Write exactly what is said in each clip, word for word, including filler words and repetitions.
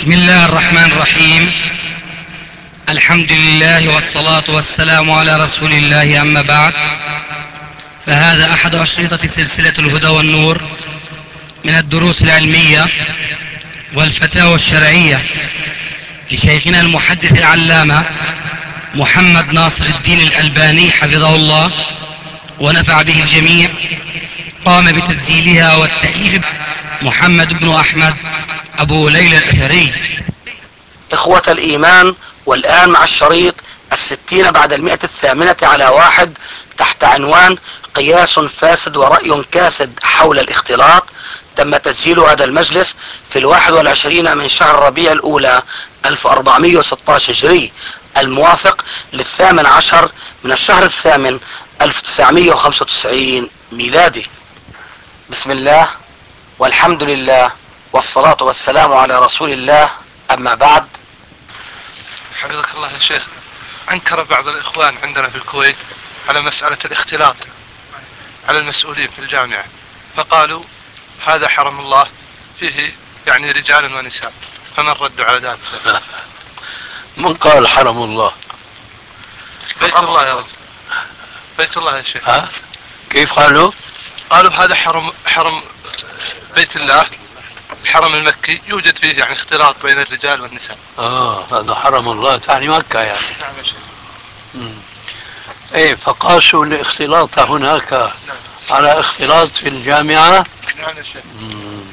بسم الله الرحمن الرحيم. الحمد لله والصلاة والسلام على رسول الله، أما بعد، فهذا أحد أشرطة سلسلة الهدى والنور من الدروس العلمية والفتاوى الشرعية لشيخنا المحدث العلامة محمد ناصر الدين الألباني حفظه الله ونفع به الجميع. قام بتسجيلها والتأليف محمد بن أحمد أبو ليلى الأثري. إخوة الإيمان، والآن مع الشريط الستين بعد المئة الثامنة على واحد تحت عنوان قياس فاسد ورأي كاسد حول الاختلاط. تم تسجيل هذا المجلس في الواحد والعشرين من شهر ربيع الأولى ألف وأربعمائة وستة عشر هجري، الموافق للثامن عشر من الشهر الثامن ألف وتسعمائة وخمسة وتسعين ميلادي. بسم الله والحمد لله والصلاة والسلام على رسول الله، أما بعد. حفظك الله يا شيخ، أنكر بعض الإخوان عندنا في الكويت على مسألة الاختلاط على المسؤولين في الجامعة، فقالوا هذا حرم الله فيه يعني رجال ونساء، فما الرد على ذلك؟ من قال حرم الله؟ بيت الله يا رجل، بيت الله يا شيخ. ها؟ كيف قالوا؟ قالوا هذا حرم حرم بيت الله، الحرم المكي يوجد فيه يعني اختلاط بين الرجال والنساء. اه هذا حرم الله تعني مكة يعني. نعم يا شيخ. مم. ايه فقاسوا الاختلاط هناك نعم. على اختلاط في الجامعة. نعم يا شيخ. مم.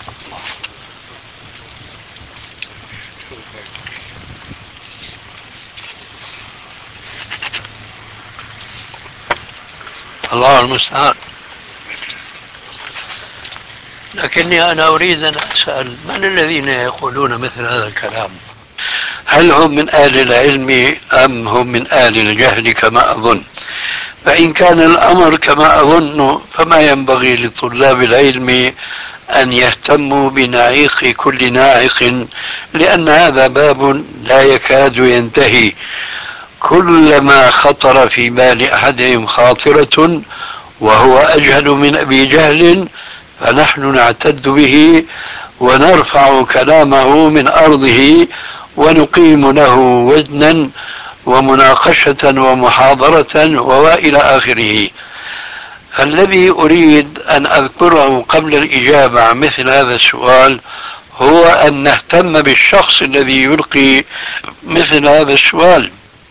الله المستعان. لكني أنا أريد أن أسأل من الذين يقولون مثل هذا الكلام؟ هل هم من أهل العلم أم هم من أهل الجهل كما أظن؟ فإن كان الأمر كما أظن فما ينبغي لطلاب العلم أن يهتموا بنعيق كل ناعق، لأن هذا باب لا يكاد ينتهي. كلما خطر في بال أحدهم خاطرة وهو أجهل من أبي جهل فنحن نعتد به ونرفع كلامه من أرضه ونقيم له وزنا ومناقشة ومحاضرة وإلى آخره. فالذي أريد أن أذكره قبل الإجابة عن مثل هذا السؤال هو أن نهتم بالشخص الذي يلقي مثل هذا السؤال،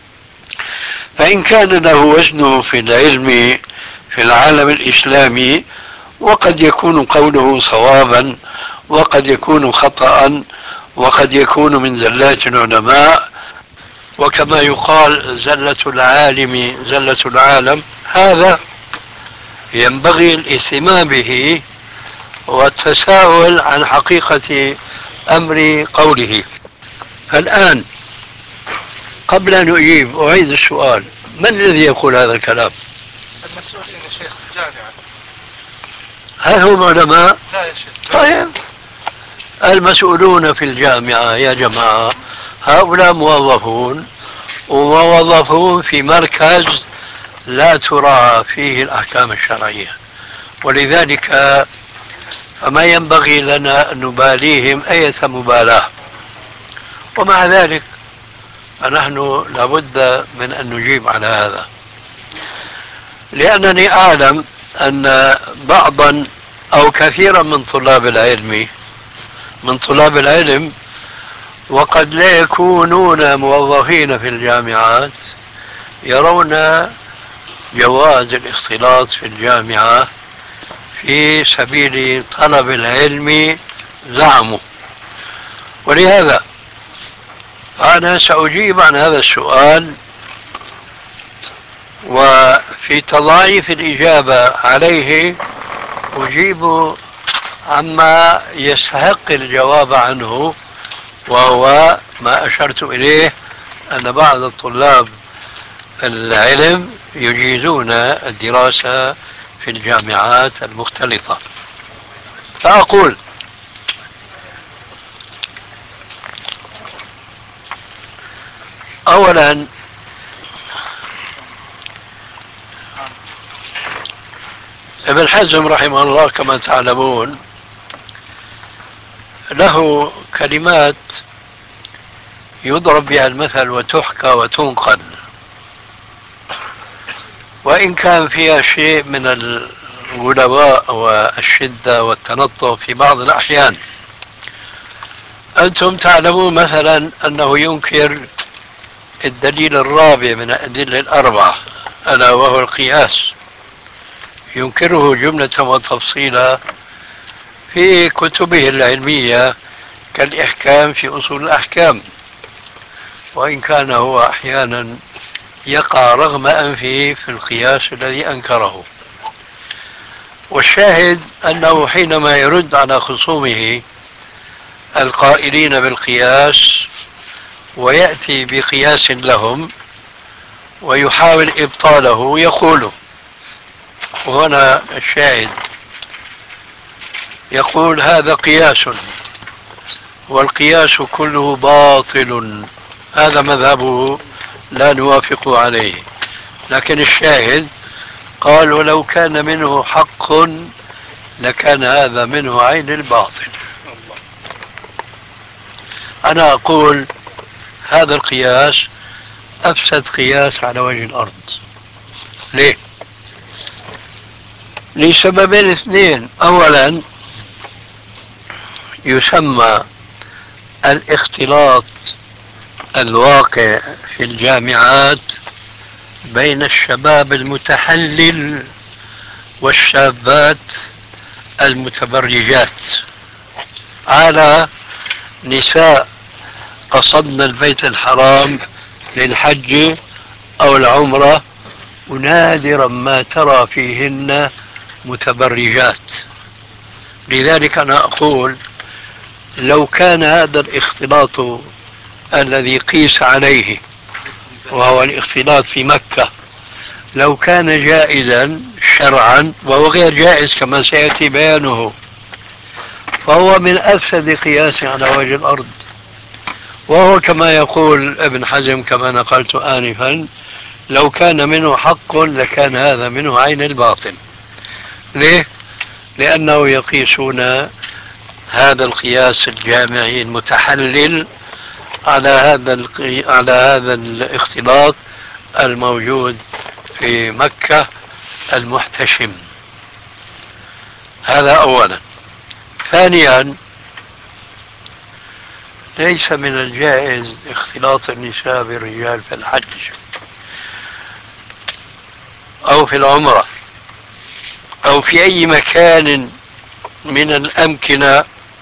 فإن كان له وزنه في العلم في العالم الإسلامي وقد يكون قوله صوابا وقد يكون خطأ وقد يكون من زلات العلماء، وكما يقال زلة العالم زلة العالم، هذا ينبغي الاهتمام به والتساؤل عن حقيقة أمر قوله. فالآن قبل أن أجيب أعيد السؤال، من الذي يقول هذا الكلام؟ المسؤولين يا شيخ في الجامعة. هل هم علماء؟ لا يا شيخ. طيب المسؤولون في الجامعة يا جماعة هؤلاء موظفون، وموظفون في مركز لا تراعى فيه الأحكام الشرعية، ولذلك فما ينبغي لنا أن نباليهم أية مبالاة. ومع ذلك فنحن لابد من أن نجيب على هذا، لأنني أعلم أن بعضا أو كثيرا من طلاب العلم من طلاب العلم وقد لا يكونون موظفين في الجامعات يرون جواز الاختلاط في الجامعة في سبيل طلب العلم زعموا. ولهذا أنا سأجيب عن هذا السؤال، وفي تضاعيف الإجابة عليه أجيب عما يستحق الجواب عنه، وهو ما أشرت إليه أن بعض الطلاب العلم يجيزون الدراسة في الجامعات المختلطة. فأقول أولا ابن حزم رحمه الله كما تعلمون له كلمات يضرب بها المثل وتحكى وتنقل، وإن كان فيها شيء من الغلواء والشدة والتنطع في بعض الأحيان. أنتم تعلمون مثلا أنه ينكر الدليل الرابع من الأدلة الأربعة ألا وهو القياس، ينكره جملة وتفصيلا في كتبه العلمية كالإحكام في أصول الأحكام، وإن كان هو أحيانا يقع رغم أنفه في القياس الذي أنكره. والشاهد أنه حينما يرد على خصومه القائلين بالقياس ويأتي بقياس لهم ويحاول إبطاله يقول، وهنا الشاهد، يقول هذا قياس والقياس كله باطل، هذا مذهبه لا نوافق عليه. لكن الشاهد قال ولو كان منه حق لكان هذا منه عين الباطل. أنا أقول هذا القياس أفسد قياس على وجه الأرض. ليه؟ لسببين اثنين. أولا، يسمى الاختلاط الواقع في الجامعات بين الشباب المتحلل والشابات المتبرجات على نساء قصدن البيت الحرام للحج أو العمرة، ونادرا ما ترى فيهن متبرجات. لذلك أنا أقول لو كان هذا الاختلاط الذي قيس عليه وهو الاختلاط في مكة لو كان جائزا شرعا، وهو غير جائز كما سيأتي بيانه، فهو من أفسد قياس على وجه الأرض. وهو كما يقول ابن حزم كما نقلت آنفا، لو كان منه حق لكان هذا منه عين الباطل. ليه؟ لأنه يقيسون هذا القياس الجامعي المتحلل على هذا القي... على هذا الاختلاط الموجود في مكة المحتشم. هذا أولا. ثانيا، ليس من الجائز اختلاط النساء بالرجال في الحج أو في العمرة أو في أي مكان من الأمكنة،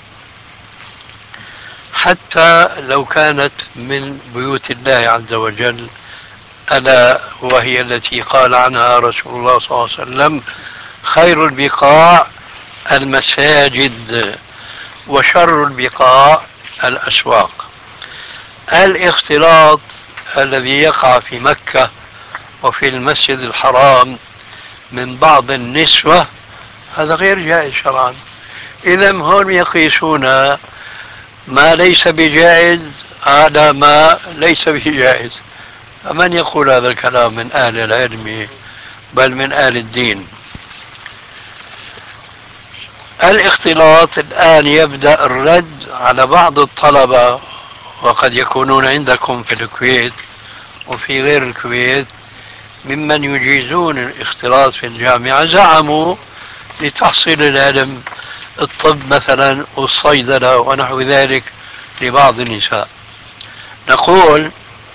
حتى لو كانت من بيوت الله عز وجل، ألا وهي التي قال عنها رسول الله صلى الله عليه وسلم خير البقاع المساجد وشر البقاع الأسواق. الاختلاط الذي يقع في مكة وفي المسجد الحرام من بعض النسوة هذا غير جائز شرعا. إذا هم يقيسون ما ليس بجائز على ما ليس بجائز. فمن يقول هذا الكلام من أهل العلم بل من أهل الدين؟ الاختلاط الآن يبدأ الرد على بعض الطلبة، وقد يكونون عندكم في الكويت وفي غير الكويت ممن يجيزون الاختلاط في الجامعة، زعموا لتحصيل العلم، الطب مثلا والصيدلة ونحو ذلك لبعض النساء. نقول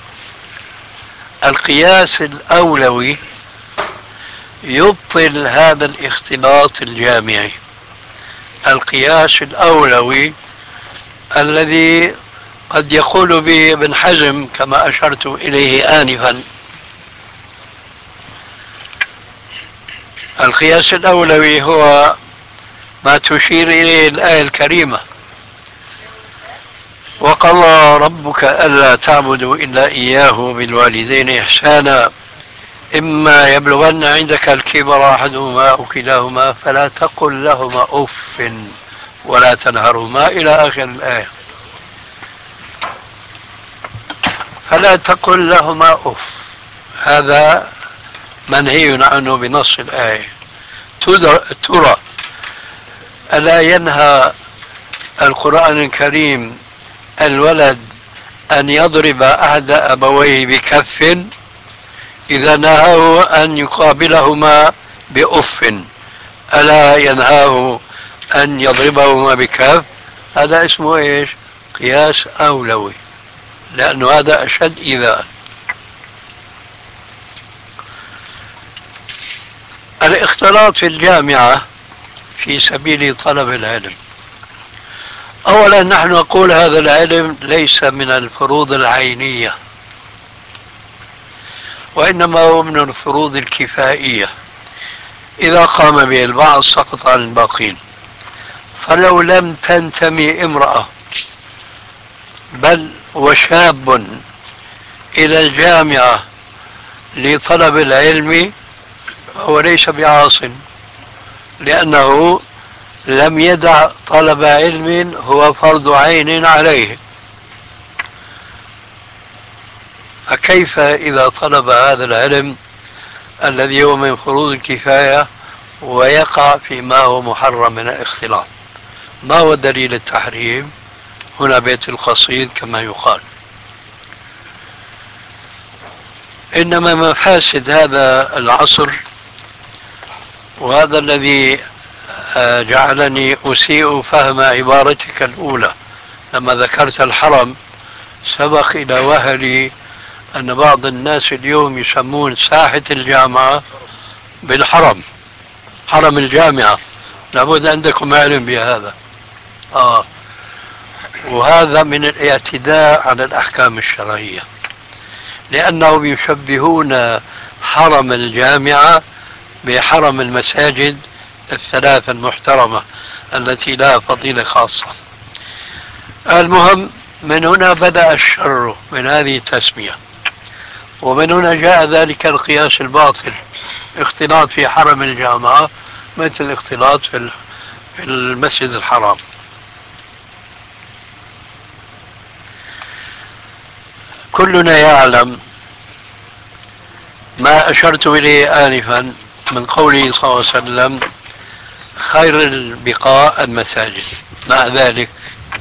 القياس الأولوي يبطل هذا الاختلاط الجامعي. القياس الأولوي الذي قد يقول به ابن حزم كما أشرت إليه آنفا، القياس الأولوي هو ما تشير إليه الآية الكريمة وقضى ربك ألا تعبدوا إلا إياه بالوالدين إحسانا إما يبلغن عندك الكبر أحدهما أو كلاهما فلا تقل لهما أف ولا تنهرهما إلى آخر الآية. فلا تقل لهما أف، هذا منهي عنه بنص الآية. ترى ألا ينهى القرآن الكريم الولد أن يضرب أحد أبويه بكف إذا نهاه أن يقابلهما بأف، ألا ينهاه أن يضربهما بكف؟ هذا اسمه إيش؟ قياس أولوي، لأنه هذا أشد إيذاء. الاختلاط في الجامعة في سبيل طلب العلم، أولا نحن نقول هذا العلم ليس من الفروض العينية، وإنما هو من الفروض الكفائية، إذا قام به البعض سقط عن الباقين. فلو لم تنتمي امرأة بل وشاب إلى الجامعة لطلب العلم فهو ليس بعاص، لأنه لم يدع طلب علم هو فرض عين عليه. فكيف إذا طلب هذا العلم الذي هو من فروض الكفاية ويقع فيما هو محرم من الاختلاط؟ ما هو دليل التحريم؟ هنا بيت القصيد كما يقال. إنما مفاسد هذا العصر، وهذا الذي جعلني أسيء فهم عبارتك الأولى لما ذكرت الحرم، سبق إلى وهلي أن بعض الناس اليوم يسمون ساحة الجامعة بالحرم، حرم الجامعة. لابد عندكم علم بهذا. آه وهذا من الاعتداء على الأحكام الشرعية، لأنهم يشبهون حرم الجامعة بحرم المساجد الثلاثة المحترمة التي لها فضيلة خاصة. المهم، من هنا بدأ الشر من هذه التسمية، ومن هنا جاء ذلك القياس الباطل، اختلاط في حرم الجامعة مثل الاختلاط في المسجد الحرام. كلنا يعلم ما أشرت إليه آنفا من قوله صلى الله عليه وسلم خير البقاء المساجد. مع ذلك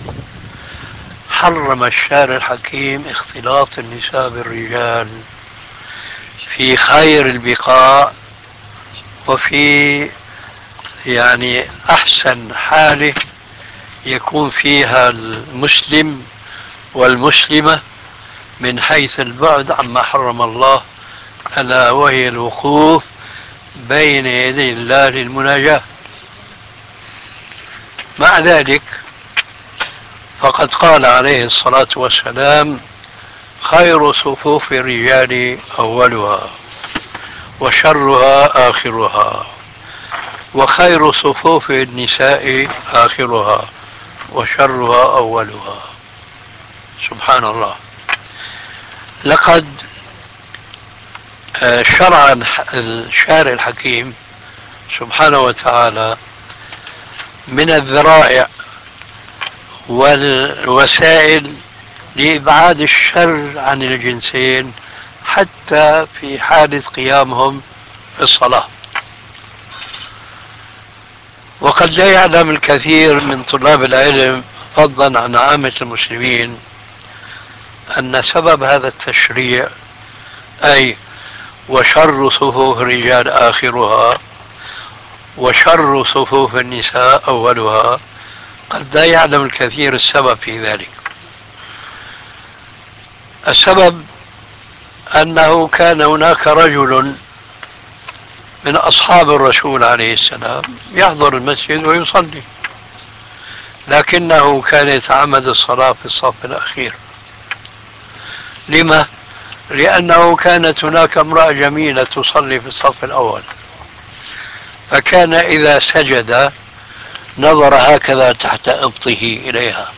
حرم الشارع الحكيم اختلاط النساء بالرجال في خير البقاء، وفي يعني أحسن حاله يكون فيها المسلم والمسلمة من حيث البعد عما حرم الله، ألا وهي الوقوف بين يدي الله للمناجاة. مع ذلك فقد قال عليه الصلاة والسلام خير صفوف الرجال أولها وشرها آخرها، وخير صفوف النساء آخرها وشرها أولها. سبحان الله. لقد شرع الشارع الحكيم سبحانه وتعالى من الذرائع والوسائل لإبعاد الشر عن الجنسين حتى في حالة قيامهم في الصلاة. وقد لا يعلم الكثير من طلاب العلم فضلا عن عامة المسلمين أن سبب هذا التشريع، أي وشر صفوف الرجال آخرها وشر صفوف النساء أولها، قد لا يعلم الكثير السبب في ذلك. السبب أنه كان هناك رجل من أصحاب الرسول عليه السلام يحضر المسجد ويصلي، لكنه كان يتعمد الصلاة في الصف الأخير. لما؟ لأنه كانت هناك امرأة جميلة تصلي في الصف الأول، فكان إذا سجد نظر هكذا تحت إبطه إليها.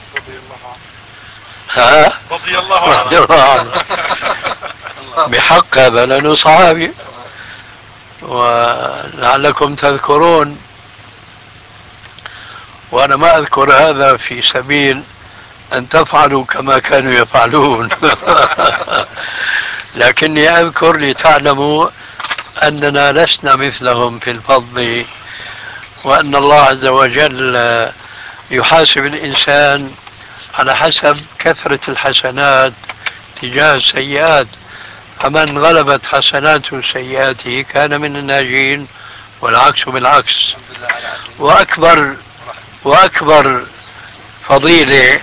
ها؟ رضي الله عنه. رضي الله عنه. بحق هذا لأنه صحابي. ولعلكم تذكرون، وأنا ما أذكر هذا في سبيل أن تفعلوا كما كانوا يفعلون، لكني أذكر لتعلموا أننا لسنا مثلهم في الفضل، وأن الله عز وجل يحاسب الإنسان على حسب كثرة الحسنات تجاه السيئات، فمن غلبت حسناته سيئاته كان من الناجين، والعكس بالعكس. وأكبر وأكبر فضيلة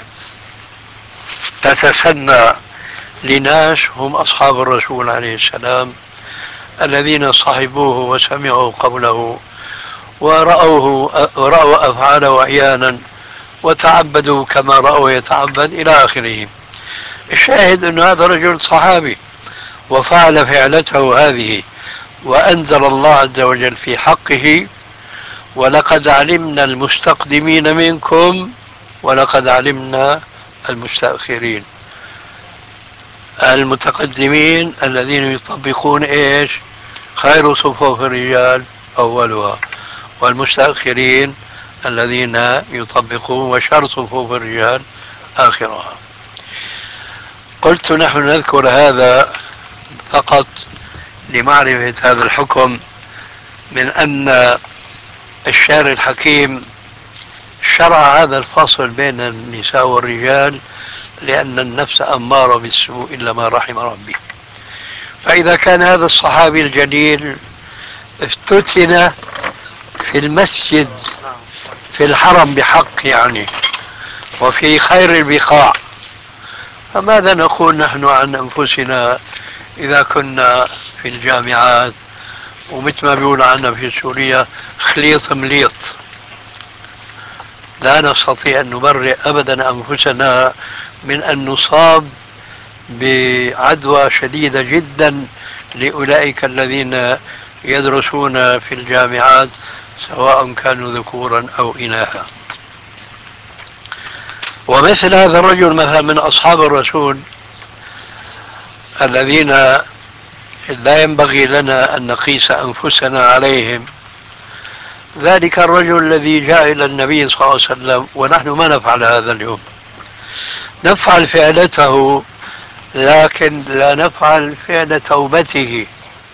تتسنى لناس هم أصحاب الرسول عليه السلام، الذين صحبوه وسمعوا قوله ورأوه ورأوا أفعاله أحيانا وتعبدوا كما رأوا يتعبد إلى آخره. الشاهد أن هذا رجل صحابي وفعل فعلته هذه، وأنزل الله عز وجل في حقه: ولقد علمنا المستقدمين منكم ولقد علمنا المستأخرين. المتقدمين الذين يطبقون ايش؟ خير صفوف الرجال أولها، والمستأخرين الذين يطبقون وشر صفوف الرجال آخرها. قلت نحن نذكر هذا فقط لمعرفة هذا الحكم، من أن الشارع الحكيم شرع هذا الفصل بين النساء والرجال لأن النفس أمارة بالسوء إلا ما رحم ربي. فإذا كان هذا الصحابي الجليل افتتن في المسجد في الحرم بحق يعني، وفي خير البقاع، فماذا نقول نحن عن أنفسنا إذا كنا في الجامعات ومثل ما بيقول عنا في سوريا خليط مليط؟ لا نستطيع أن نبرئ أبدا أنفسنا من أن نصاب بعدوى شديدة جدا لأولئك الذين يدرسون في الجامعات سواء كانوا ذكورا أو إناثا. ومثل هذا الرجل مثلا من أصحاب الرسول الذين لا ينبغي لنا أن نقيس أنفسنا عليهم، ذلك الرجل الذي جاء إلى النبي صلى الله عليه وسلم، ونحن ما نفعل هذا اليوم، نفعل فعلته لكن لا نفعل فعل توبته.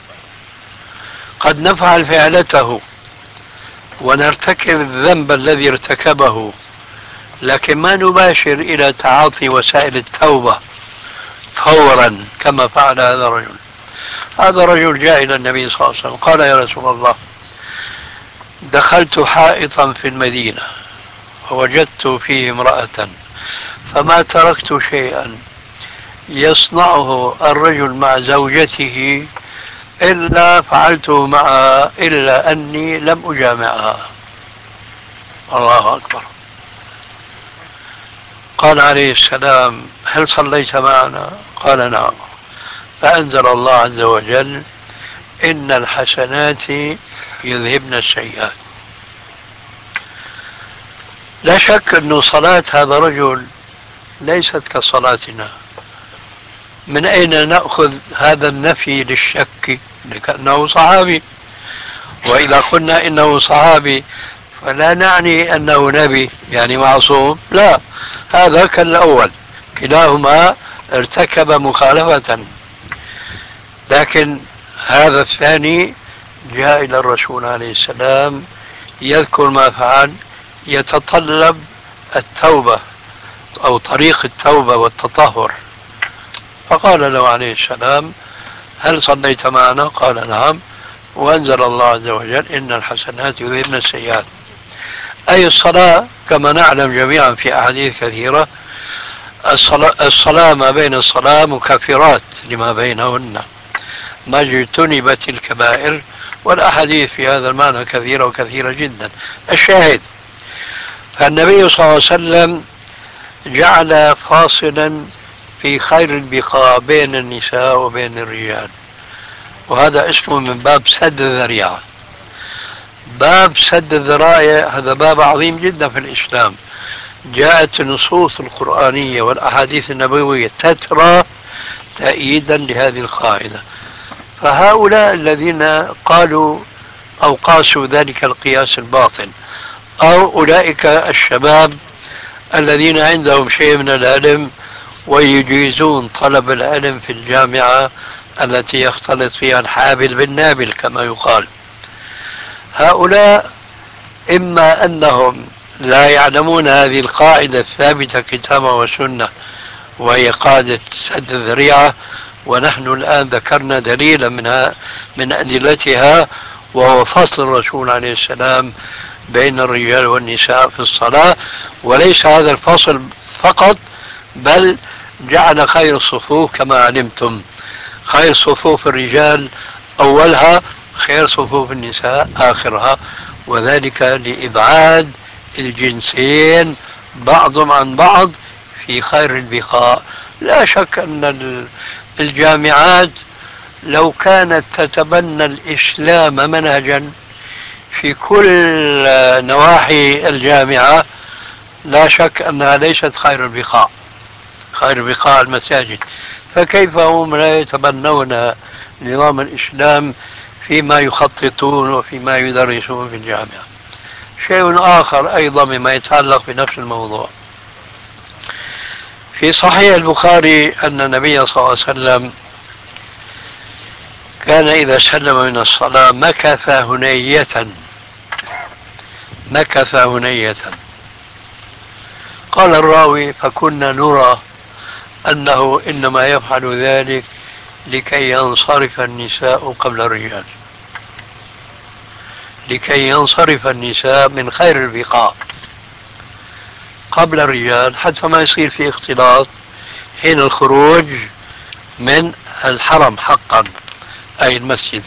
قد نفعل فعلته ونرتكب الذنب الذي ارتكبه، لكن ما نباشر إلى تعاطي وسائل التوبة فورا كما فعل هذا الرجل. هذا الرجل جاء إلى النبي صلى الله عليه وسلم قال: يا رسول الله، دخلت حائطا في المدينة ووجدت فيه امرأة، فما تركت شيئا يصنعه الرجل مع زوجته إلا فعلته معها إلا أني لم أجامعها. الله أكبر. قال عليه السلام: هل صليت معنا؟ قال: نعم. فأنزل الله عز وجل: إن الحسنات يذهبن السيئات. لا شك أن صلاة هذا الرجل ليست كصلاتنا. من أين نأخذ هذا النفي للشك؟ لأنه صحابي، وإذا قلنا إنه صحابي فلا نعني أنه نبي يعني معصوم، لا، هذا كالأول، كلاهما ارتكب مخالفة. لكن هذا الثاني جاء إلى الرسول عليه السلام يذكر ما فعل، يتطلب التوبة أو طريق التوبة والتطهر، فقال له عليه السلام: هل صليت معنا؟ قال: نعم. وأنزل الله عز وجل: إن الحسنات يذهبن السيئات. أي الصلاة كما نعلم جميعا في أحاديث كثيرة، الصلاة, الصلاة ما بين الصلاة مكفرات لما بينهن ما اجتنبت الكبائر، والأحاديث في هذا المعنى كثيرة وكثيرة جدا. الشاهد، فالنبي صلى الله عليه وسلم جعل فاصلا في خير البقاع بين النساء وبين الرجال، وهذا اسمه من باب سد الذريعة. باب سد الذرائع هذا باب عظيم جدا في الإسلام. جاءت النصوص القرآنية والأحاديث النبوية تترى تأييدا لهذه القاعدة. فهؤلاء الذين قالوا أو قاسوا ذلك القياس الباطل، أو أولئك الشباب الذين عندهم شيء من العلم ويجيزون طلب العلم في الجامعة التي يختلط فيها الحابل بالنابل كما يقال، هؤلاء إما أنهم لا يعلمون هذه القاعدة الثابتة كتابا وسنة، وهي قاعدة سد الذريعة. ونحن الآن ذكرنا دليلا منها من أدلتها، وهو فصل الرسول عليه السلام بين الرجال والنساء في الصلاة. وليس هذا الفصل فقط، بل جعل خير الصفوف كما علمتم، خير صفوف الرجال أولها، خير صفوف النساء آخرها، وذلك لإبعاد الجنسين بعضهم عن بعض في خير البقاء. لا شك أن الجامعات لو كانت تتبنى الإسلام منهجا في كل نواحي الجامعة، لا شك أنها ليست خير البقاء، خير بقاء المساجد. فكيف هم لا يتبنون نظام الإسلام فيما يخططون وفيما يدرسون في الجامعة؟ شيء آخر أيضا مما يتعلق بنفس الموضوع، في صحيح البخاري أن النبي صلى الله عليه وسلم كان إذا سلم من الصلاة مكث هنية، مكث هنية. قال الراوي: فكنا نرى أنه إنما يفعل ذلك لكي ينصرف النساء قبل الرجال، لكي ينصرف النساء من خير البقاء قبل الرجال، حتى ما يصير في اختلاط حين الخروج من الحرم حقا، أي المسجد.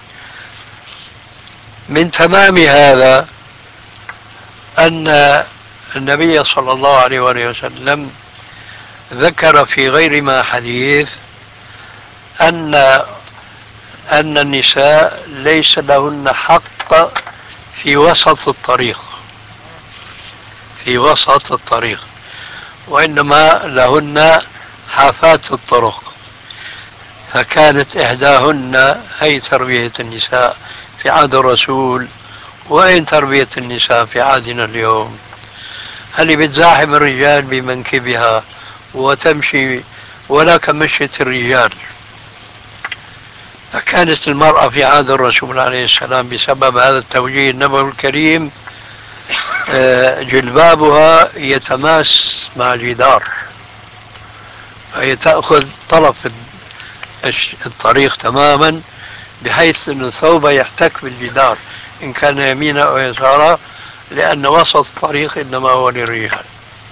من تمام هذا أن النبي صلى الله عليه وآله وسلم ذكر في غير ما حديث أن أن النساء ليس لهن حق في وسط الطريق، في وسط الطريق، وإنما لهن حافات الطرق. فكانت إحداهن هي تربية النساء في عهد الرسول، وأين تربية النساء في عهدنا اليوم؟ هل بتزاحم الرجال بمنكبها وتمشي ولا كمشية الرجال؟ فكانت المرأة في عهد الرسول عليه السلام بسبب هذا التوجيه النبوي الكريم جلبابها يتماس مع الجدار، فهي تأخذ طرف الطريق تماما، بحيث أن الثوب يحتك بالجدار إن كان يمينا أو يسارا، لأن وسط الطريق إنما هو للرجال.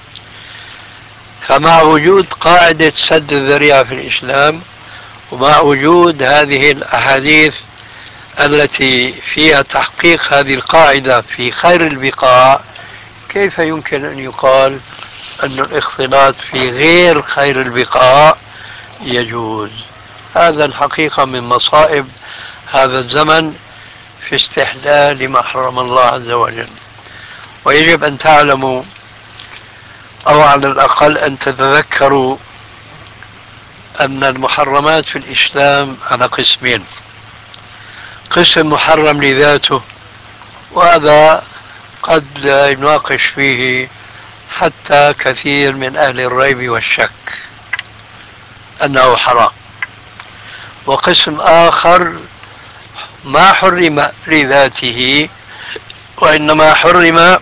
فمع وجود قاعدة سد الذريعة في الإسلام، ومع وجود هذه الأحاديث التي فيها تحقيق هذه القاعدة في خير البقاء، كيف يمكن أن يقال أن الاختلاط في غير خير البقاء يجوز؟ هذا الحقيقة من مصائب هذا الزمن في استحلال ما حرم الله عز وجل. ويجب أن تعلموا، أو على الأقل أن تتذكروا، أن المحرمات في الإسلام على قسمين: قسم محرم لذاته، وهذا قد لا يناقش فيه حتى كثير من أهل الريب والشك أنه حرام، وقسم آخر ما حرم لذاته، وإنما حرم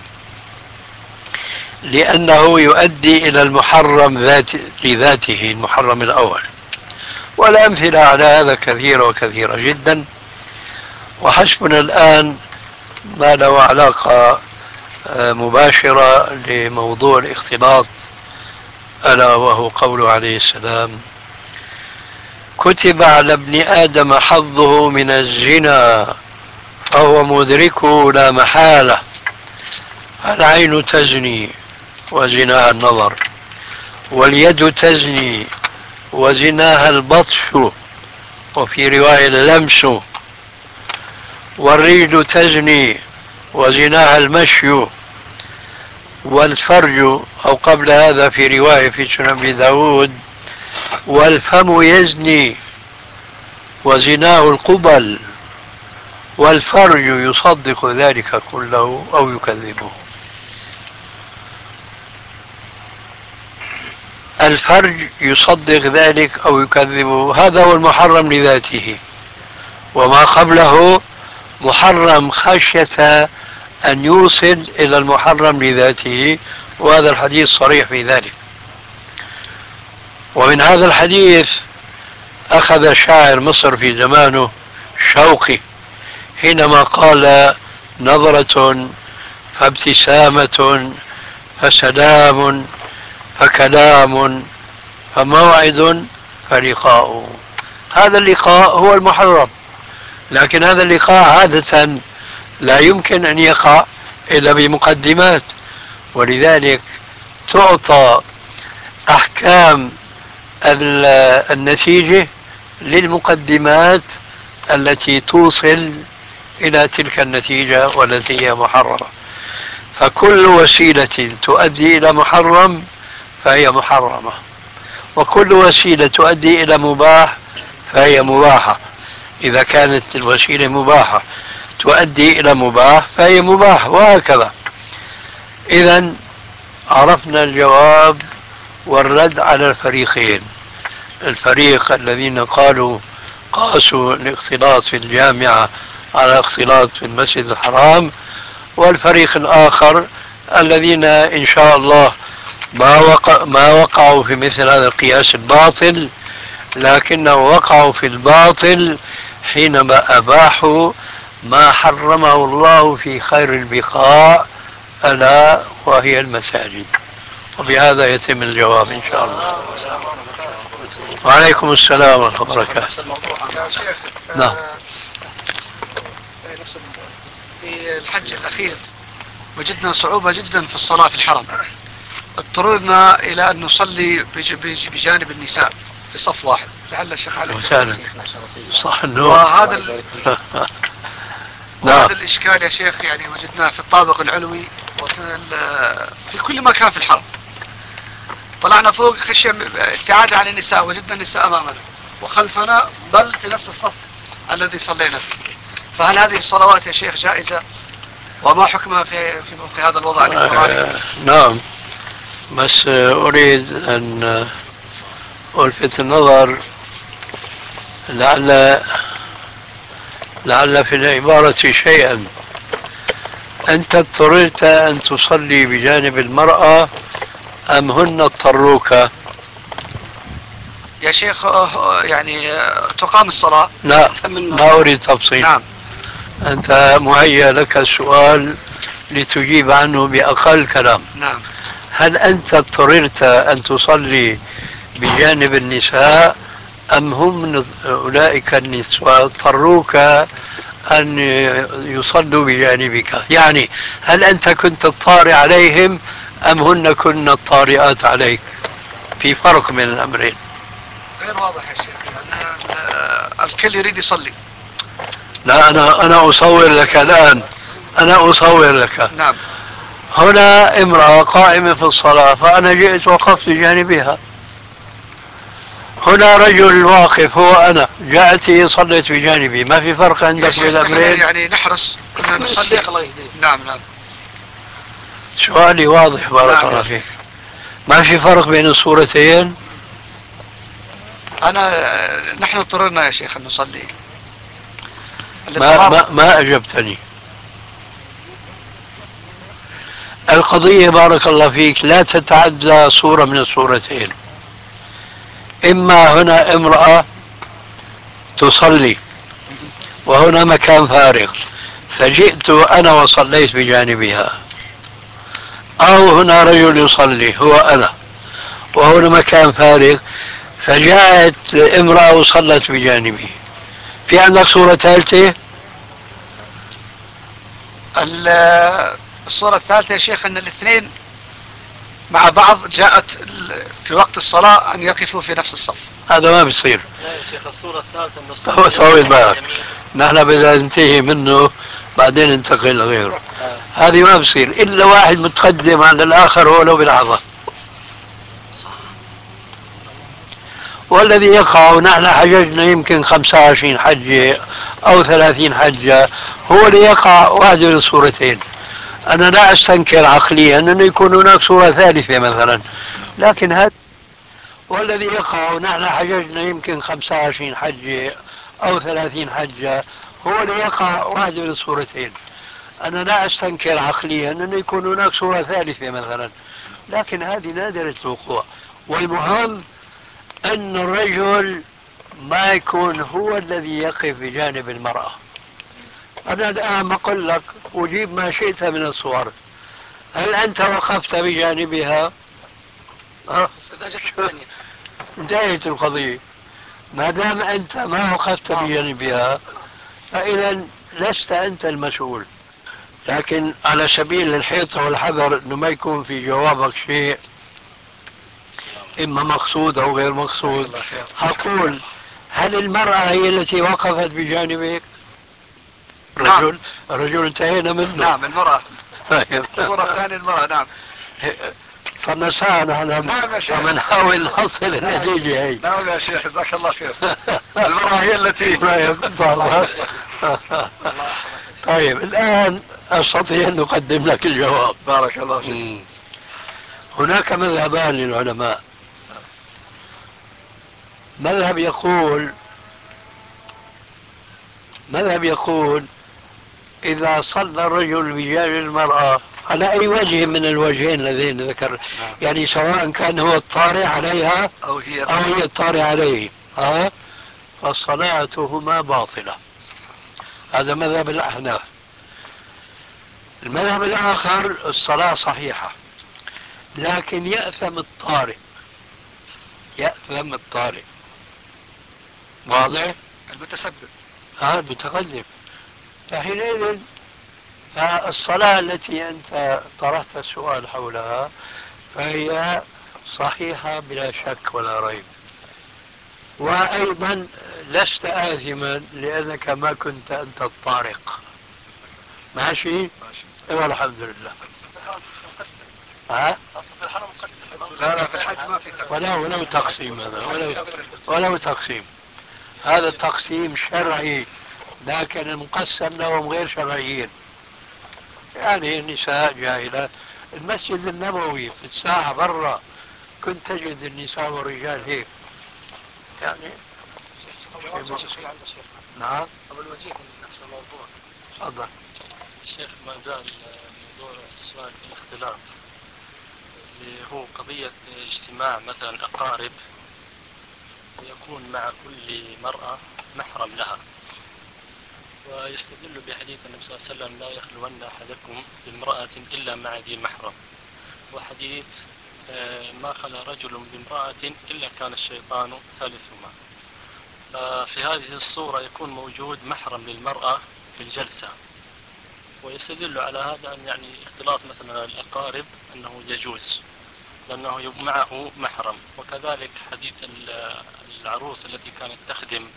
لأنه يؤدي إلى المحرم ذات لذاته، المحرم الأول. والأمثلة على هذا كثيرة وكثيرة جدا، وحسبنا الآن ما له علاقة مباشرة لموضوع الاختلاط، ألا وهو قوله عليه السلام: كتب على ابن آدم حظه من الزنا فهو مدركه لا محالة، العين تزني وزناها النظر، واليد تزني وزناها البطش، وفي رواية اللمس، والرجل تزني وزناها المشي، والفرج، أو قبل هذا في رواية في سنن أبي داود: والفم يزني وزناه القبل، والفرج يصدق ذلك كله أو يكذبه. الفرج يصدق ذلك أو يكذبه، هذا هو المحرم لذاته، وما قبله محرم خشية أن يوصل إلى المحرم لذاته، وهذا الحديث صريح في ذلك. ومن هذا الحديث أخذ شاعر مصر في زمانه شوقي حينما قال: نظرة فابتسامة فسلام فكلام فموعد فلقاء. هذا اللقاء هو المحرم، لكن هذا اللقاء عادة لا يمكن أن يقع إلا بمقدمات، ولذلك تعطى أحكام النتيجة للمقدمات التي توصل إلى تلك النتيجة والتي هي محرمة. فكل وسيلة تؤدي إلى محرم فهي محرمة، وكل وسيلة تؤدي إلى مباح فهي مباحة. إذا كانت الوسيلة مباحة تؤدي إلى مباح فهي مباح، وهكذا. إذا عرفنا الجواب والرد على الفريقين: الفريق الذين قالوا قاسوا الاختلاط في الجامعة على اختلاط في المسجد الحرام، والفريق الآخر الذين إن شاء الله ما وقع ما وقعوا في مثل هذا القياس الباطل، لكنه وقعوا في الباطل حينما أباحوا ما حرمه الله في خير البقاع، ألا وهي المساجد. وبهذا يتم الجواب إن شاء الله. وعليكم السلام ورحمة الله وبركاته. يا شيخ، نعم. نفس الموضوع. في الحج الأخير وجدنا صعوبة جدا في الصلاة في الحرم، اضطررنا إلى أن نصلي بجانب النساء في صف واحد. لعل الشيخ علي صح النور. وهذا ال... وهذا الإشكال يا شيخ يعني وجدناه في الطابق العلوي وفي ال... في كل مكان في الحرم. طلعنا فوق خشية ابتعاد عن النساء، وجدنا النساء أمامنا وخلفنا، بل في نفس الصف الذي صلينا فيه. فهل هذه الصلوات يا شيخ جائزة؟ وما حكمها في, في, في هذا الوضع الاضطراري؟ نعم، بس أريد أن ألفت النظر لعل لعل في العبارة شيئا. أنت اضطررت أن تصلي بجانب المرأة أم هن اضطروك؟ يا شيخ يعني تقام الصلاة. لا، ما أريد تفصيل. نعم. أنت مهيأ لك السؤال لتجيب عنه بأقل كلام. نعم. هل أنت اضطررت أن تصلي بجانب النساء أم هم من أولئك النساء اضطروك أن يصلوا بجانبك؟ يعني هل أنت كنت الطارئ عليهم أم هن كن الطارئات عليك؟ في فرق من الأمرين. غير واضح يا شيخ، يعني الكل يريد يصلي. لا، أنا أنا أصور لك الآن، أنا أصور لك. نعم. هنا امرأة قائمة في الصلاة، فأنا جئت وقفت بجانبها. هنا رجل واقف هو أنا، جاءت هي صليت بجانبي. ما في فرق عندك بين الأمرين؟ يعني نحرص أن نصلي. نعم نعم. سؤالي واضح بارك نعم الله فيك. ما في فرق بين الصورتين؟ أنا نحن اضطررنا يا شيخ أن نصلي. ما, ما, ما أجبتني. القضية بارك الله فيك لا تتعدى صورة من الصورتين. إما هنا امرأة تصلي وهنا مكان فارغ فجئت أنا وصليت بجانبها، أو هنا رجل يصلي هو أنا وهنا مكان فارغ فجاءت امرأة وصلت بجانبي. في عندك صورة ثالثة؟ الصورة الثالثة يا شيخ أن الاثنين مع بعض جاءت في وقت الصلاة أن يقفوا في نفس الصف. هذا ما بيصير. لا يا شيخ، الصورة الثالثة أن الصف طويل بالك، نحن بدنا ننتهي منه بعدين ننتقل لغيره. آه. هذه ما بصير إلا واحد متقدم عن الآخر ولو بلحظة. والذي يقع، ونحن حججنا يمكن خمسة وعشرين حجة أو ثلاثين حجة، هو اللي يقع واحد من الصورتين. أنا لا أستنكر عقليا أنه يكون هناك صورة ثالثة مثلا، لكن هذا والذي يقع، ونحن حججنا يمكن خمسة وعشرين حجة أو ثلاثين حجة، هو اللي يقع واحد من الصورتين. أنا لا أستنكر عقليا أنه يكون هناك صورة ثالثة مثلا، لكن هذه نادرة الوقوع. والمهم أن الرجل ما يكون هو الذي يقف بجانب المرأة. أنا الآن أقول لك أجيب ما شئت من الصور، هل أنت وقفت بجانبها؟ أه؟ انتهت القضية. ما دام أنت ما وقفت بجانبها فإذا لست أنت المسؤول. لكن على سبيل الحيطة والحذر أنه ما يكون في جوابك شيء إما مقصود أو غير مقصود، أقول هل المرأة هي التي وقفت بجانبك؟ رجل الرجل انتهينا منه. نعم المرأة. الصورة الثانية المرأة. نعم. فنسانا نحن بنحاول نحصل النتيجة هي. نعم يا شيخ جزاك الله خير. المرأة هي التي طيب الآن أستطيع أن أقدم لك الجواب. بارك الله فيك. هناك مذهبان للعلماء. مذهب يقول مذهب يقول إذا صلى الرجل بجانب المرأة على أي وجه من الوجهين الذين ذكر، يعني سواء كان هو الطارئ عليها أو هي أو هي الطارئ عليه، ها، فصلاتهما باطلة. هذا مذهب الأحناف. المذهب الآخر الصلاة صحيحة، لكن يأثم الطارئ، يأثم الطارئ. واضح؟ المتسبب. ها المتقدم. فحينئذ فالصلاة التي أنت طرحت السؤال حولها فهي صحيحة بلا شك ولا ريب. وأيضا لست آثما لأنك ما كنت أنت الطارق. ماشي؟ والحمد لله. ها؟ لا لا في الحج ما في تقسيم. ولا ولو تقسيم هذا ولو ولو تقسيم. هذا تقسيم شرعي، لكن المقسم لهم غير شرعيين. يعني النساء جاهلات. المسجد النبوي في الساحة برا كنت تجد النساء والرجال هيك يعني. نعم. قبل وجيه من نفس الموضوع. تفضل. الشيخ ما زال موضوع السؤال في الاختلاط اللي هو قضية اجتماع مثلا أقارب ويكون مع كل مرأة محرم لها، ويستدل بحديث النبي صلى الله عليه وسلم لا يخلون أحدكم بامرأة إلا مع ذي محرم، وحديث ما خلا رجل بامرأة إلا كان الشيطان ثالثهما. ففي هذه الصورة يكون موجود محرم للمرأة في الجلسة، ويستدل على هذا أن يعني اختلاط مثلا الأقارب أنه يجوز لأنه معه محرم. وكذلك حديث العروس التي كانت تخدم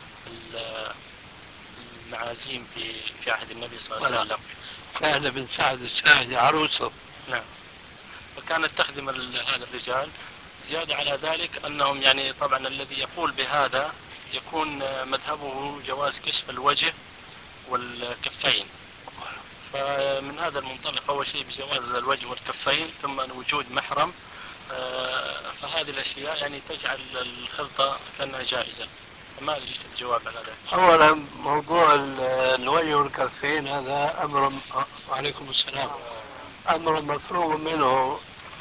المعازيم في في عهد النبي صلى الله عليه وسلم، سهل بن سعد الساعدي عروسه. نعم. وكانت تخدم هذا الرجال. زيادة على ذلك أنهم يعني طبعا الذي يقول بهذا يكون مذهبه جواز كشف الوجه والكفين. فمن هذا المنطلق أول شيء بجواز الوجه والكفين، ثم وجود محرم، فهذه الأشياء يعني تجعل الخلطة كأنها جائزة. ما أدري الجواب على ذلك. أولا موضوع الوجه والكفين هذا أمر، وعليكم السلام، أمر مفروغ منه،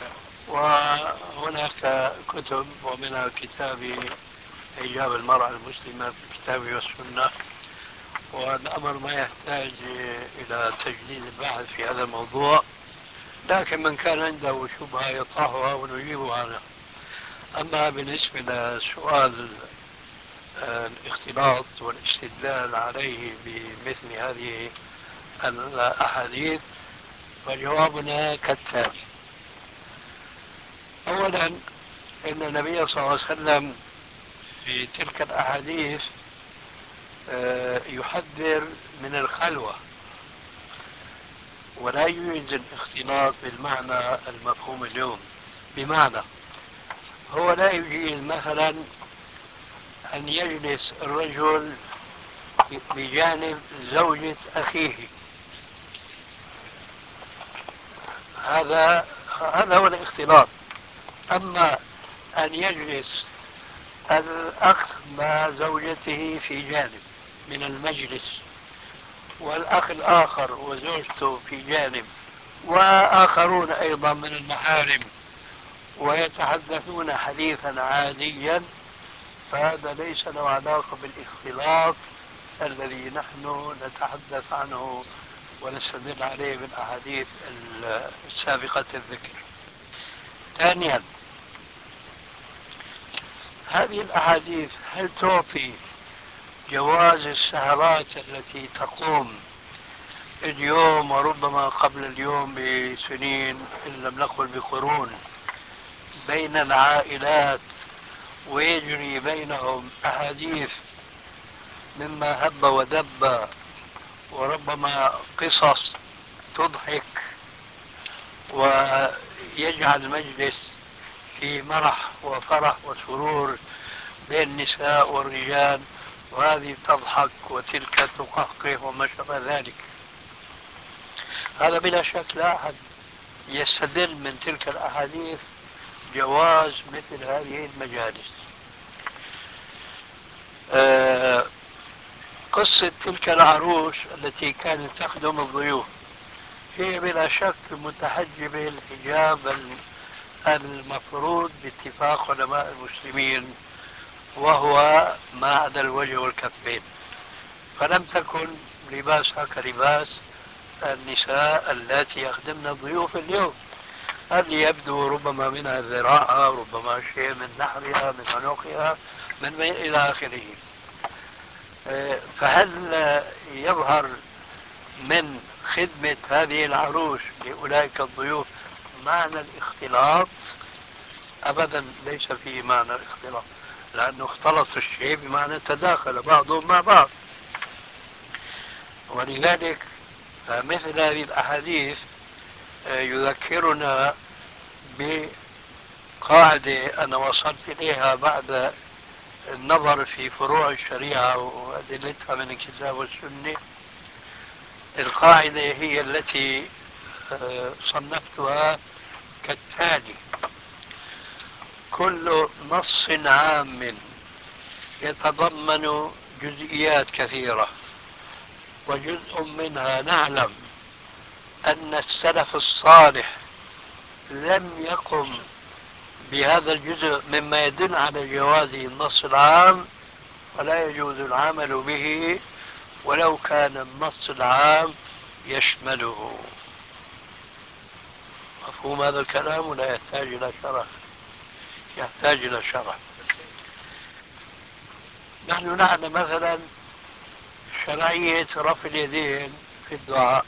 وهناك كتب ومنها كتابي حجاب المرأة المسلمة في الكتاب والسنة، والأمر ما يحتاج إلى تجديد البحث في هذا الموضوع، لكن من كان عنده شبهة يطرحها ونجيب عنها. أما بالنسبة لسؤال الاختلاط والاستدلال عليه بمثل هذه الأحاديث فجوابنا كالتالي. أولا إن النبي صلى الله عليه وسلم في تلك الأحاديث يحذر من الخلوة، ولا يوجد الاختلاط بالمعنى المفهوم اليوم. بمعنى هو لا يجيز مثلا أن يجلس الرجل بجانب زوجة أخيه، هذا هذا هو الاختلاط. أما أن يجلس الأخ مع زوجته في جانب من المجلس والأخ الآخر وزوجته في جانب، وآخرون أيضا من المحارم، ويتحدثون حديثا عاديا، فهذا ليس له علاقة بالاختلاط الذي نحن نتحدث عنه ونستدل عليه بالأحاديث السابقة الذكر. ثانيا، هذه الأحاديث هل تعطي جواز السهرات التي تقوم اليوم وربما قبل اليوم بسنين إن لم نقل بقرون بين العائلات، ويجري بينهم أحاديث مما هب ودب، وربما قصص تضحك ويجعل المجلس في مرح وفرح وسرور بين النساء والرجال، وهذه تضحك وتلك تقهقه وما شابه ذلك؟ هذا بلا شك لا أحد يستدل من تلك الأحاديث جواز مثل هذه المجالس. آه قصة تلك العروس التي كانت تخدم الضيوف هي بلا شك متحجبة الحجاب المفروض باتفاق علماء المسلمين، وهو ما عدا الوجه والكفين، فلم تكن لباسها كلباس النساء اللاتي يخدمن الضيوف اليوم، اللي يبدو ربما منها ذراعها، ربما شيء من نحرها، من عنقها، من ما إلى آخره. فهل يظهر من خدمة هذه العروس لأولئك الضيوف معنى الاختلاط؟ أبدا ليس فيه معنى الاختلاط، لأنه اختلط الشيء بمعنى تداخل بعضهم مع بعض. ولذلك مثل هذه الأحاديث يذكرنا بقاعدة أنا وصلت إليها بعد النظر في فروع الشريعة وأدلتها من الكتاب والسنة. القاعدة هي التي صنفتها كالتالي: كل نص عام يتضمن جزئيات كثيرة، وجزء منها نعلم أن السلف الصالح لم يقم بهذا الجزء مما يدل على جواز النص العام، ولا يجوز العمل به ولو كان النص العام يشمله. مفهوم هذا الكلام ولا يحتاج إلى شرح؟ يحتاج إلى شرح. نحن نعلم مثلا شرعية رفع اليدين في الدعاء،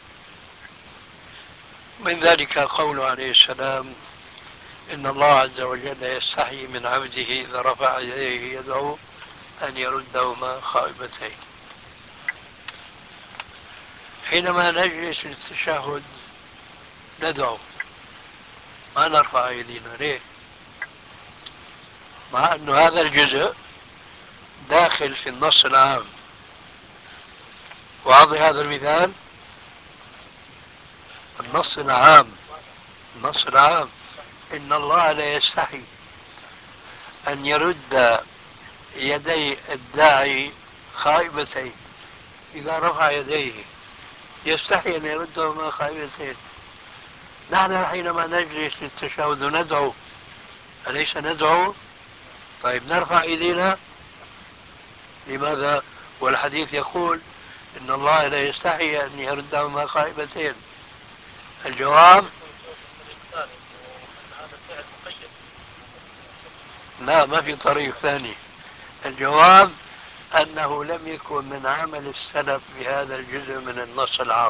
من ذلك قوله عليه السلام: إن الله عز وجل يستحي من عبده إذا رفع يديه يدعو أن يردهما خائبتين. حينما نجلس للتشهد ندعو، ما نرفع أيدينا. ليه؟ مع أن هذا الجزء داخل في النص العام. واضح هذا المثال؟ النص العام النص العام إن الله لا يستحي أن يرد يدي الداعي خائبتين. إذا رفع يديه يستحي أن يردهما خائبتين. نحن حينما نجلس للتشهد ندعو، أليس ندعو؟ طيب نرفع ايدينا لماذا؟ والحديث يقول إن الله لا يستحي أن يردهما خائبتين. الجواب: لا، ما في طريق ثاني. الجواب أنه لم يكن من عمل السلف بهذا الجزء من النص العام.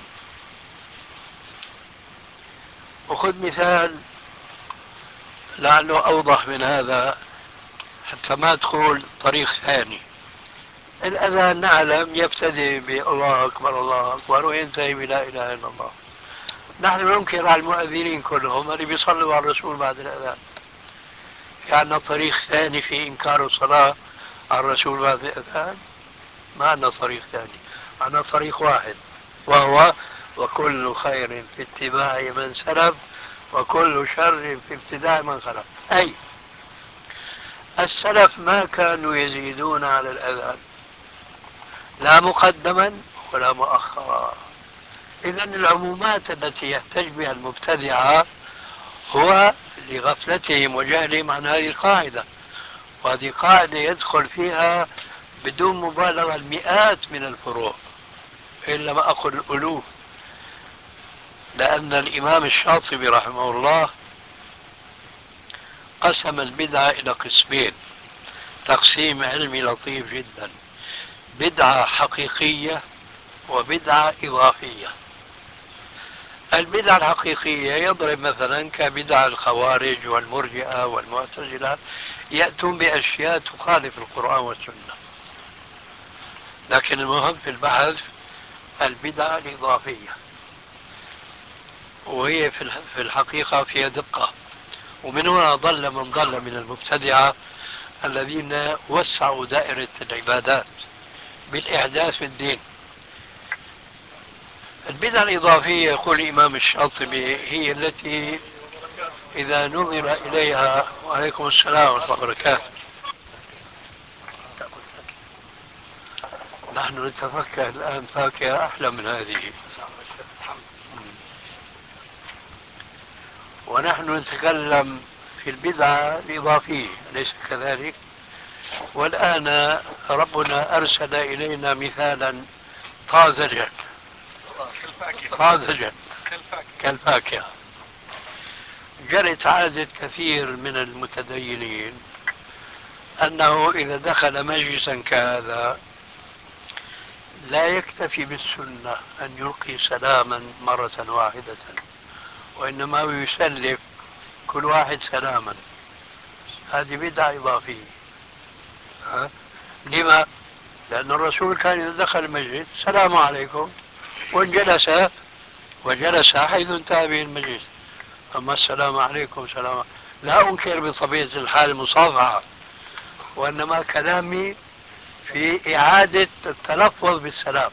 وخذ مثال لعله أوضح من هذا حتى ما تقول طريق ثاني. الأذان نعلم يبتدئ بالله أكبر الله أكبر وينتهي بلا إله إلا الله. نحن ننكر على المؤذنين كلهم اللي بيصلوا على الرسول بعد الأذان. في عندنا طريق ثاني في إنكار الصلاة على الرسول بعد الأذان؟ ما عندنا طريق ثاني، عندنا طريق واحد، وهو: وكل خير في اتباع من سلف وكل شر في ابتداع من خلف. أي السلف ما كانوا يزيدون على الأذان لا مقدما ولا مؤخرا. إذا العمومات التي يحتج بها المبتدعة هو لغفلتهم وجهلهم عن هذه القاعدة، وهذه قاعدة يدخل فيها بدون مبالغة المئات من الفروع، إن لم أقل الألوف. لأن الإمام الشاطبي رحمه الله قسم البدعة إلى قسمين تقسيم علمي لطيف جدا: بدعة حقيقية وبدعة إضافية. البدعة الحقيقية يضرب مثلا كبدع الخوارج والمرجئة والمعتزلة، يأتون بأشياء تخالف القرآن والسنة. لكن المهم في البحث البدعة الإضافية، وهي في الحقيقة فيها دقة. ومن هنا ضل من ضل من المبتدعة الذين وسعوا دائرة العبادات بالإحداث في الدين. البدعة الإضافية يقول الإمام الشاطبي هي التي إذا نظر إليها، وعليكم السلام ورحمة الله وبركاته، نحن نتفكه الآن فاكهة أحلى من هذه، ونحن نتكلم في البدعة الإضافية، أليس كذلك؟ والآن ربنا أرسل إلينا مثالا طازجا طازجا كالفاكهة. جرت عادة كثير من المتدينين أنه إذا دخل مجلسا كهذا لا يكتفي بالسنة أن يلقي سلاما مرة واحدة، وإنما يسلف كل واحد سلاما. هذه بدعة إضافية. ها؟ لما؟ لأن الرسول كان إذا دخل المسجد السلام عليكم وجلس وجلس حيث انتهى به المجلس. أما السلام عليكم سلام، لا أنكر بطبيعة الحال المصافحة، وإنما كلامي في إعادة التلفظ بالسلام.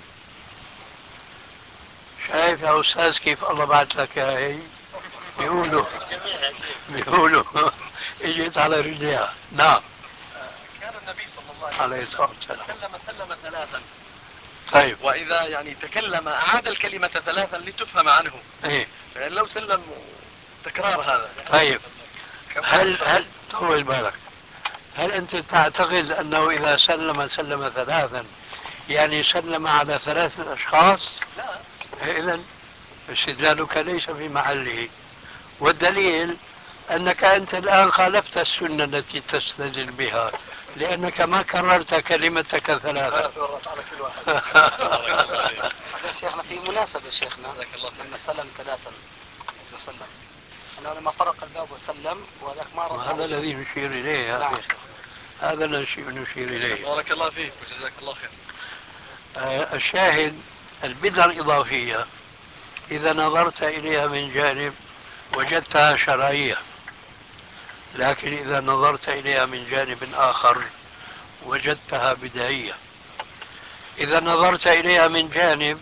شايف يا أستاذ كيف الله بعث لك هي؟ بيقولوا بيقولوا اجت على رجليها. نعم. كان النبي صلى الله عليه الصلاة والسلام سلم سلم ثلاثا. طيب. وإذا يعني تكلم أعاد الكلمة ثلاثا لتفهم عنه. ايه. يعني لو سلم تكرار هذا. طيب. هل هل طول بالك، هل أنت تعتقد أنه إذا سلم سلم ثلاثا يعني سلم على ثلاثة أشخاص؟ لا. إذا استدلالك ليس في محله، والدليل أنك أنت الآن خالفت السنة التي تستدل بها، لأنك ما كررت كلمتك ثلاثة. على كل واحد. يا شيخنا في مناسبة شيخنا لما سلم ثلاثا وسلم أنه لما طرق الباب وسلم وذاك ما رد. هذا الذي نشير إليه. نعم. هذا الذي نشير إليه. بارك الله فيك وجزاك الله خير. آه الشاهد البدعة الإضافية إذا نظرت إليها من جانب وجدتها شرعية، لكن إذا نظرت إليها من جانب آخر وجدتها بدعية. إذا نظرت إليها من جانب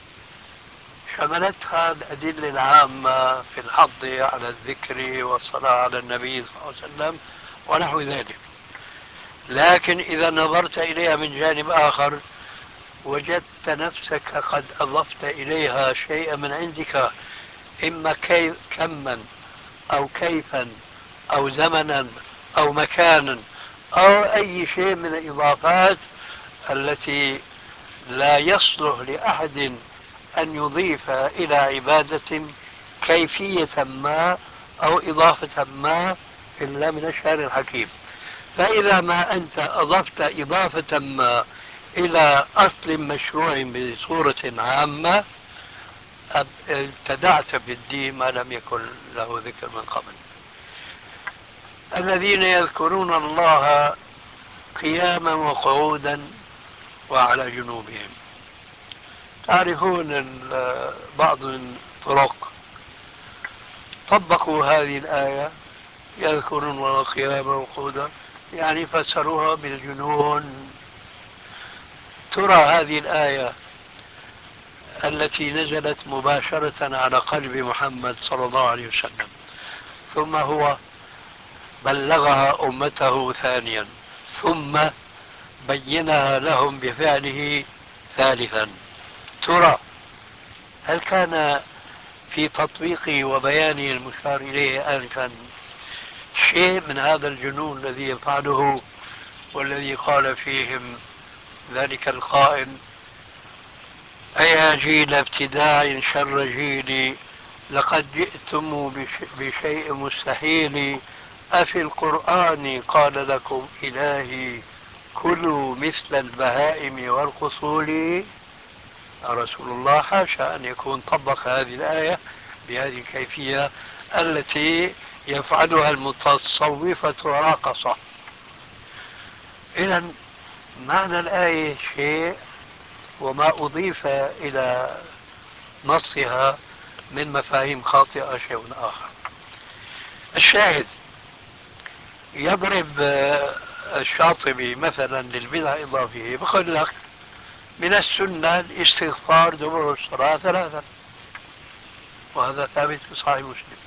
شملتها الأدلة العامة في الحض على الذكر والصلاة على النبي صلى الله عليه وسلم ونحو ذلك، لكن إذا نظرت إليها من جانب آخر وجدت نفسك قد أضفت إليها شيئا من عندك، إما كي كما أو كيفا أو زمنا أو مكانا أو أي شيء من الإضافات التي لا يصلح لأحد أن يضيف إلى عبادة كيفية ما أو إضافة ما إلا من الشارع الحكيم. فإذا ما أنت أضفت إضافة ما إلى أصل مشروع بصورة عامة ابتدعت بالدين ما لم يكن له ذكر من قبل. الذين يذكرون الله قياما وقعودا وعلى جنوبهم. تعرفون بعض الطرق طبقوا هذه الآية يذكرون الله قياما وقعودا، يعني فسروها بالجنون. ترى هذه الآية التي نزلت مباشرة على قلب محمد صلى الله عليه وسلم ثم هو بلغها أمته ثانيا ثم بينها لهم بفعله ثالثا، ترى هل كان في تطبيقه وبيانه المشار إليه آنفا شيء من هذا الجنون الذي يفعله والذي قال فيهم ذلك القائل: أيا جيل ابتداع شر جيلي لقد جئتم بش- بشيء مستحيل أفي القرآن قال لكم إلهي كلوا مثل البهائم والقصول. رسول الله حاشا أن يكون طبق هذه الآية بهذه الكيفية التي يفعلها المتصوفة راقصة. إذا معنى الآية شيء وما أضيف إلى نصها من مفاهيم خاطئة شيء آخر. الشاهد يضرب آه، الشاطبي مثلا للبدع الإضافية بقول لك من السنة الاستغفار دبر الصلاة ثلاثا، وهذا ثابت في صحيح مسلم.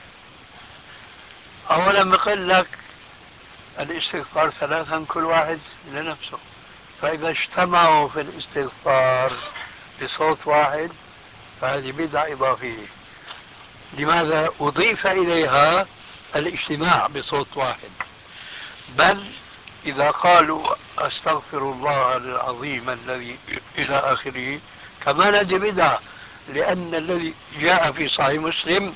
أولا بقول لك الاستغفار ثلاثا كل واحد لنفسه، فإذا اجتمعوا في الاستغفار بصوت واحد فهذه بدعة إضافية. لماذا أضيف إليها الاجتماع بصوت واحد؟ بل إذا قالوا أستغفر الله العظيم الذي إلى آخره كمان هذه بدعة، لأن الذي جاء في صحيح مسلم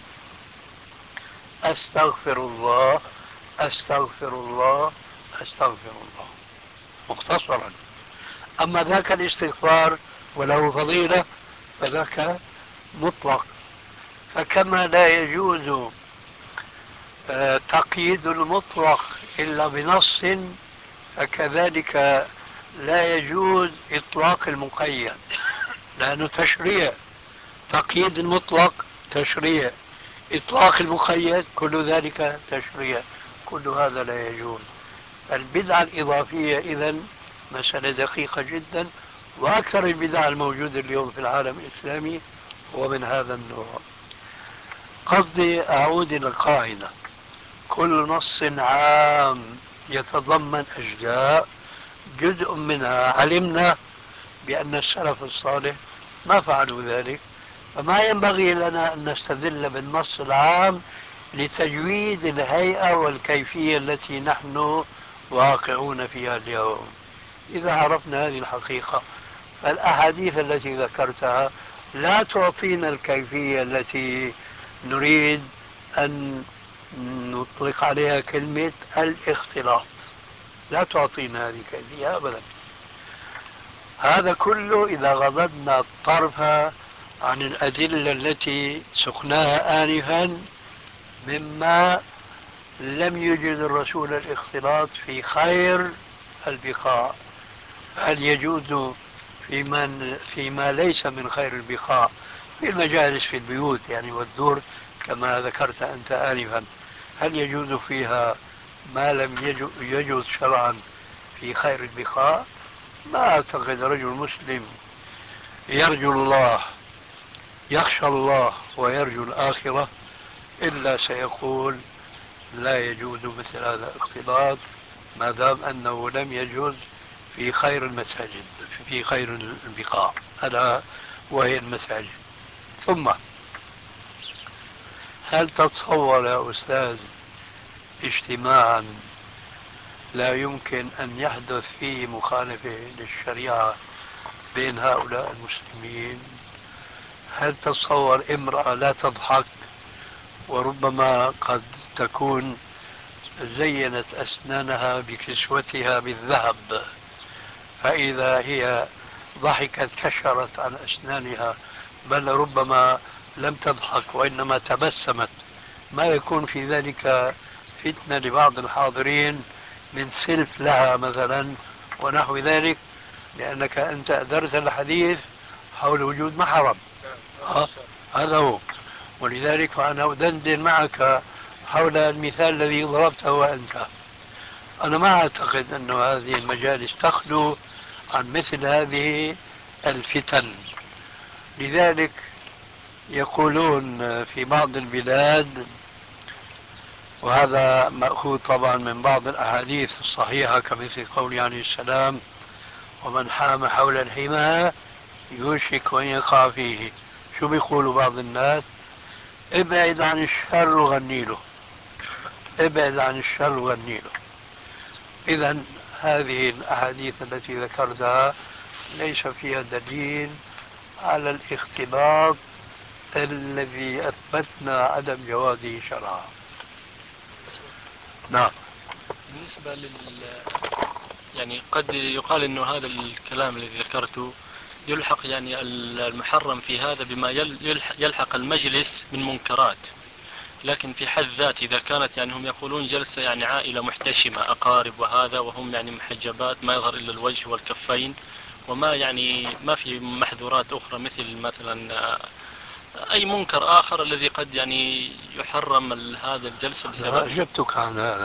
أستغفر الله أستغفر الله أستغفر الله مختصرا. أما ذاك الاستغفار وله فضيلة فذاك مطلق. فكما لا يجوز آه، تقييد المطلق إلا بنص، فكذلك لا يجوز إطلاق المقيد، لأنه تشريع. تقييد المطلق تشريع، إطلاق المقيد كل ذلك تشريع، كل هذا لا يجوز. البدعة الإضافية إذن مسألة دقيقة جدا، وأكثر البدع الموجودة اليوم في العالم الإسلامي هو من هذا النوع. قصدي أعود إلى القاعدة: كل نص عام يتضمن أجزاء جزء منها علمنا بأن السلف الصالح ما فعلوا ذلك، فما ينبغي لنا أن نستدل بالنص العام لتجويد الهيئة والكيفية التي نحن واقعون فيها اليوم. إذا عرفنا هذه الحقيقة فالأحاديث التي ذكرتها لا تعطينا الكيفية التي نريد أن نطلق عليها كلمة الاختلاط، لا تعطينا هذه الكيفية أبدا. هذا كله إذا غضبنا الطرف عن الأدلة التي سقناها آنفا مما لم يجد الرسول الاختلاط في خير البقاع. هل يجوز في من فيما ليس من خير البقاع، في المجالس في البيوت يعني والدور كما ذكرت أنت آنفا، هل يجوز فيها ما لم يجوز شرعا في خير البقاع؟ ما أعتقد رجل مسلم يرجو الله يخشى الله ويرجو الآخرة إلا سيقول لا يجوز مثل هذا الاختلاط ما دام أنه لم يجوز في خير المساجد، في خير البقاع ألا وهي المساجد. ثم هل تتصور يا أستاذ اجتماعا لا يمكن أن يحدث فيه مخالفة للشريعة بين هؤلاء المسلمين؟ هل تتصور امرأة لا تضحك وربما قد تكون زينت أسنانها بكسوتها بالذهب، فإذا هي ضحكت كشرت عن أسنانها، بل ربما لم تضحك وإنما تبسمت، ما يكون في ذلك فتنة لبعض الحاضرين من سلف لها مثلا ونحو ذلك، لأنك أنت أدرت الحديث حول وجود محرم. ها؟ هذا هو. ولذلك فأنا أدندن معك حول المثال الذي ضربته أنت. أنا ما أعتقد أن هذه المجالس تخلو عن مثل هذه الفتن. لذلك يقولون في بعض البلاد، وهذا مأخوذ طبعا من بعض الأحاديث الصحيحة كمثل قول عليه السلام: ومن حام حول الحمى يوشك أن يقع فيه. شو بيقولوا بعض الناس؟ ابعد عن الشر وغني له، ابعد عن الشر وغني له. إذا هذه الأحاديث التي ذكرتها ليس فيها دليل على الاختلاط الذي أثبتنا عدم جوازه شرعا. نعم. بالنسبة لل يعني قد يقال انه هذا الكلام الذي ذكرته يلحق يعني المحرم في هذا بما يلحق المجلس من منكرات، لكن في حد ذات إذا كانت يعني هم يقولون جلسة يعني عائلة محتشمة أقارب وهذا وهم يعني محجبات ما يظهر إلا الوجه والكفين وما يعني ما في محظورات أخرى مثل مثلا أي منكر آخر الذي قد يعني يحرم هذا الجلسة بسبب. أجبتك عن هذا،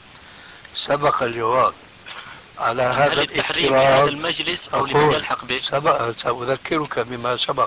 سبق الجواب على يعني هذا هل التحريم في الافتراض. هذا المجلس أو لمن يلحق به؟ سبق، سأذكرك بما سبق.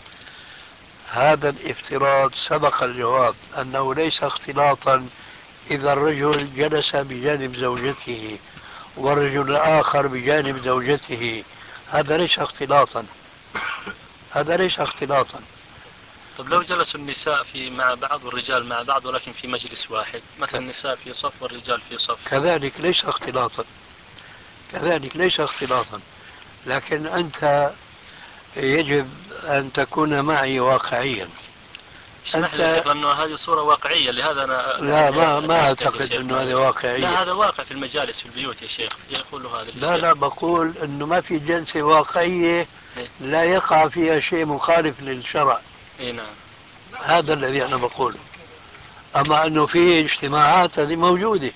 هذا الافتراض سبق الجواب أنه ليس اختلاطا إذا الرجل جلس بجانب زوجته والرجل الآخر بجانب زوجته، هذا ليس اختلاطا، هذا ليس اختلاطا. طب لو جلسوا النساء في مع بعض والرجال مع بعض ولكن في مجلس واحد، مثلا النساء في صف والرجال في صف، كذلك ليس اختلاطا، كذلك ليس اختلاطا. لكن أنت يجب أن تكون معي واقعيا. اسمح لي يا شيخ لأنه هذه صورة واقعية، لهذا أنا لا ما ما أعتقد أنه هذا واقعية. لا هذا واقع في المجالس في البيوت يا شيخ يقول هذا الشيء. لا لا بقول أنه ما في جلسة واقعية لا يقع فيها شيء مخالف للشرع. اي نعم. هذا الذي أنا بقوله. أما أنه في اجتماعات هذه موجودة.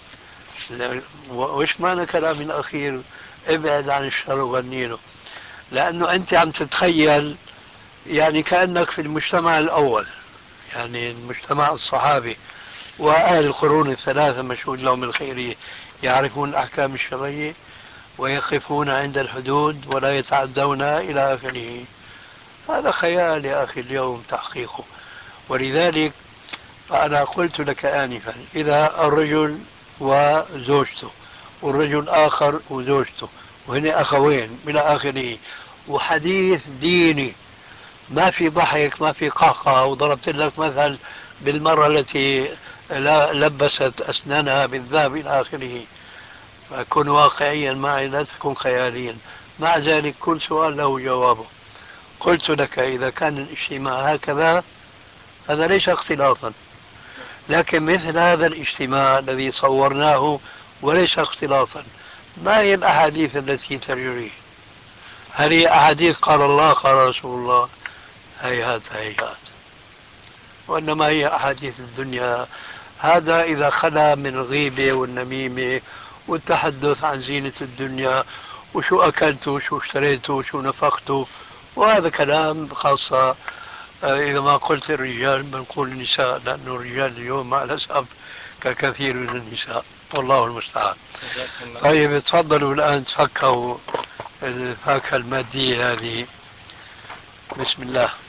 وإيش معنى كلامي الأخير ابعد عن الشر وغني له؟ لأنه أنت عم تتخيل يعني كأنك في المجتمع الأول، يعني المجتمع الصحابي وأهل القرون الثلاثة مشهود لهم الخيرية، يعرفون الأحكام الشرعية ويقفون عند الحدود ولا يتعدون إلى آخره. هذا خيال يا أخي اليوم تحقيقه. ولذلك فأنا قلت لك آنفا إذا الرجل وزوجته والرجل آخر وزوجته وهنا أخوين إلى آخره وحديث ديني، ما في ضحك ما في قهقه، وضربت لك مثل بالمرة التي لبست أسنانها بالذهب إلى آخره، فكن واقعيا معي لا تكن خياليا. مع ذلك كل سؤال له جوابه. قلت لك إذا كان الاجتماع هكذا هذا ليس اختلاطا، لكن مثل هذا الاجتماع الذي صورناه وليس اختلاطا، ما هي الأحاديث التي تجري؟ هل هي أحاديث قال الله قال رسول الله؟ هيهات هيهات. وإنما هي أحاديث الدنيا. هذا إذا خلا من الغيبة والنميمة والتحدث عن زينة الدنيا وشو أكلت وشو اشتريت وشو نفقت، وهذا كلام خاصة إذا ما قلت الرجال بنقول النساء، لأن الرجال اليوم مع الأسف ككثير من النساء، والله المستعان. طيب تفضلوا الآن تفكروا الفاكهة المادية هذه. بسم الله.